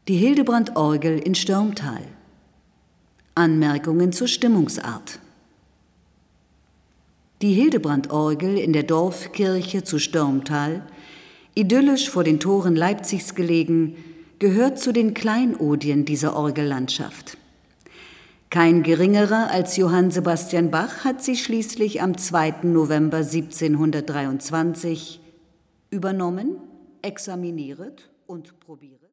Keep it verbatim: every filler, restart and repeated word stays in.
Die Hildebrand-Orgel in Störmtal. Anmerkungen zur Stimmungsart. Die Hildebrand-Orgel in der Dorfkirche zu Störmtal, idyllisch vor den Toren Leipzigs gelegen, gehört zu den Kleinodien dieser Orgellandschaft. Kein geringerer als Johann Sebastian Bach hat sie schließlich am zweiten November siebzehnhundertdreiundzwanzig übernommen, examiniert und probiert.